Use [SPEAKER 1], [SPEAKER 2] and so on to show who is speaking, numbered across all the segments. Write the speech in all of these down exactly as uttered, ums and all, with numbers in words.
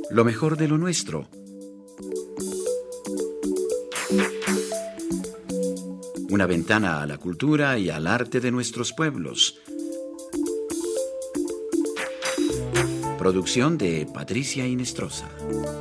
[SPEAKER 1] Lo mejor de lo nuestro. Una ventana a la cultura y al arte de nuestros pueblos. Producción de Patricia Inestrosa.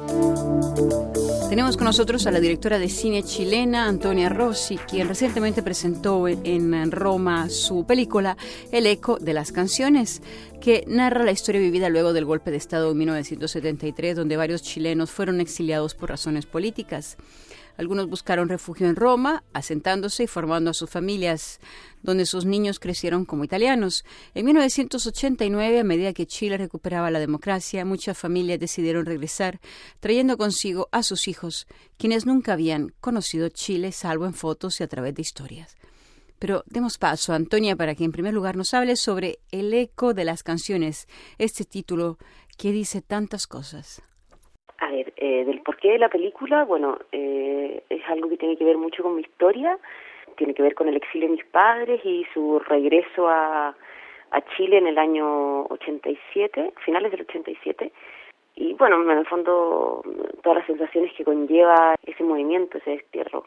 [SPEAKER 2] Tenemos con nosotros a la directora de cine chilena, Antonia Rossi, quien recientemente presentó en Roma su película El eco de las canciones, que narra la historia vivida luego del golpe de Estado en mil novecientos setenta y tres, donde varios chilenos fueron exiliados por razones políticas. Algunos buscaron refugio en Roma, asentándose y formando a sus familias, donde sus niños crecieron como italianos. En mil novecientos ochenta y nueve, a medida que Chile recuperaba la democracia, muchas familias decidieron regresar, trayendo consigo a sus hijos, quienes nunca habían conocido Chile, salvo en fotos y a través de historias. Pero demos paso a Antonia para que en primer lugar nos hable sobre El eco de las canciones, este título que dice tantas cosas.
[SPEAKER 3] A ver, eh, del porqué de la película, bueno, eh, es algo que tiene que ver mucho con mi historia, tiene que ver con el exilio de mis padres y su regreso a, a Chile en el año ochenta y siete, finales del ochenta y siete, y bueno, en el fondo todas las sensaciones que conlleva ese movimiento, ese destierro.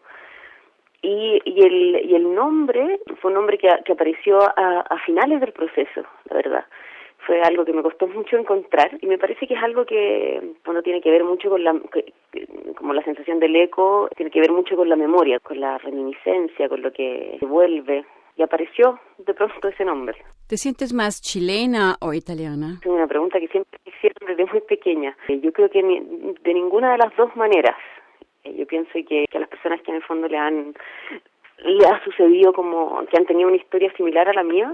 [SPEAKER 3] Y, y, el, y el nombre fue un nombre que, que apareció a, a finales del proceso, la verdad. Fue algo que me costó mucho encontrar y me parece que es algo que bueno, tiene que ver mucho con la, que, como la sensación del eco, tiene que ver mucho con la memoria, con la reminiscencia, con lo que se vuelve. Y apareció de pronto ese nombre.
[SPEAKER 2] ¿Te sientes más chilena o italiana?
[SPEAKER 3] Es una pregunta que siempre me hicieron desde muy pequeña. Yo creo que ni, de ninguna de las dos maneras. Yo pienso que, que a las personas que en el fondo le han le ha sucedido como que han tenido una historia similar a la mía,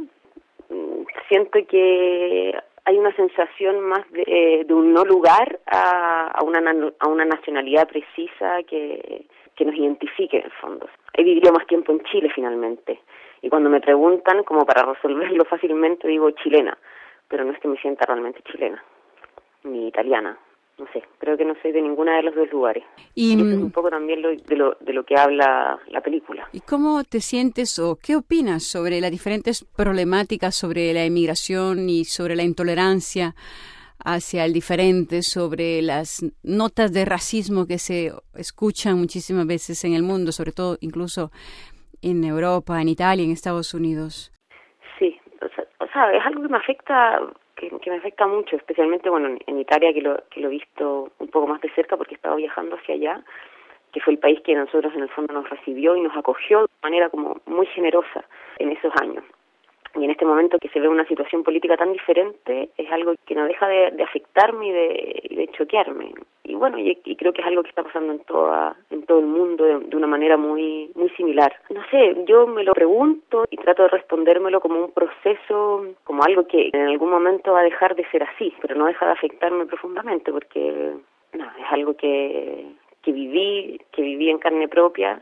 [SPEAKER 3] siento que hay una sensación más de, de un no lugar a, a una a una nacionalidad precisa que, que nos identifique en el fondo. He vivido más tiempo en Chile finalmente y cuando me preguntan, como para resolverlo fácilmente, digo chilena, pero no es que me sienta realmente chilena, ni italiana. No sé, creo que no soy de ninguna de los dos lugares. Y, y eso es un poco también lo, de, lo, de lo que habla la película.
[SPEAKER 2] ¿Y cómo te sientes o qué opinas sobre las diferentes problemáticas sobre la inmigración y sobre la intolerancia hacia el diferente, sobre las notas de racismo que se escuchan muchísimas veces en el mundo, sobre todo incluso en Europa, en Italia, en Estados Unidos?
[SPEAKER 3] Sí, o sea, o sea es algo que me afecta... Que, que me afecta mucho, especialmente bueno en, en Italia, que lo que lo he visto un poco más de cerca porque he estado viajando hacia allá, que fue el país que nosotros en el fondo nos recibió y nos acogió de manera como muy generosa en esos años. Y en este momento que se ve una situación política tan diferente, es algo que no deja de, de afectarme y de, de choquearme. Y bueno, y, y creo que es algo que está pasando en toda en todo el mundo de, de una manera muy muy similar. No sé, yo me lo pregunto y trato de respondérmelo como un proceso, como algo que en algún momento va a dejar de ser así, pero no deja de afectarme profundamente porque no, es algo que, que viví, que viví en carne propia.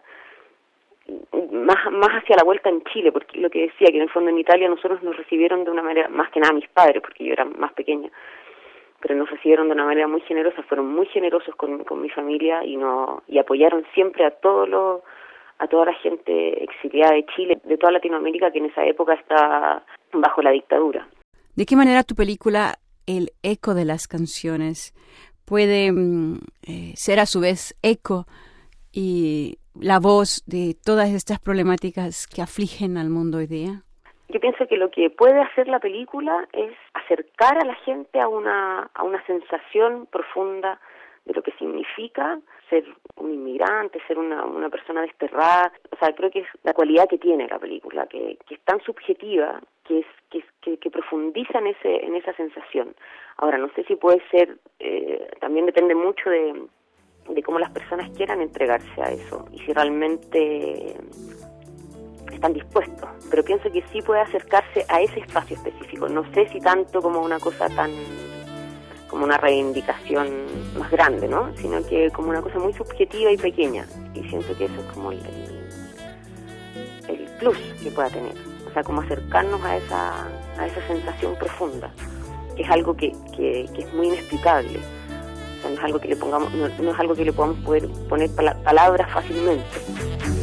[SPEAKER 3] Más más hacia la vuelta en Chile, porque lo que decía, que en el fondo en Italia nosotros nos recibieron de una manera, más que nada mis padres, porque yo era más pequeña, pero nos recibieron de una manera muy generosa, fueron muy generosos con, con mi familia y no y apoyaron siempre a todo lo, a toda la gente exiliada de Chile, de toda Latinoamérica, que en esa época está bajo la dictadura.
[SPEAKER 2] ¿De qué manera tu película El eco de las canciones puede eh, ser a su vez eco y la voz de todas estas problemáticas que afligen al mundo hoy día?
[SPEAKER 3] Yo pienso que lo que puede hacer la película es acercar a la gente a una a una sensación profunda de lo que significa ser un inmigrante, ser una una persona desterrada. O sea, creo que es la cualidad que tiene la película, que, que es tan subjetiva, que es que, que, que profundiza en ese en esa sensación. Ahora, no sé si puede ser, eh, también depende mucho de de cómo las personas quieran entregarse a eso y si realmente están dispuestos, pero pienso que sí puede acercarse a ese espacio específico, no sé si tanto como una cosa tan, como una reivindicación más grande, ¿no? Sino que como una cosa muy subjetiva y pequeña, y siento que eso es como el, el plus que pueda tener, o sea, como acercarnos a esa, a esa sensación profunda, que es algo que, que, que es muy inexplicable. No es algo que le pongamos, no, no es algo que le podamos poder poner pala- palabras fácilmente.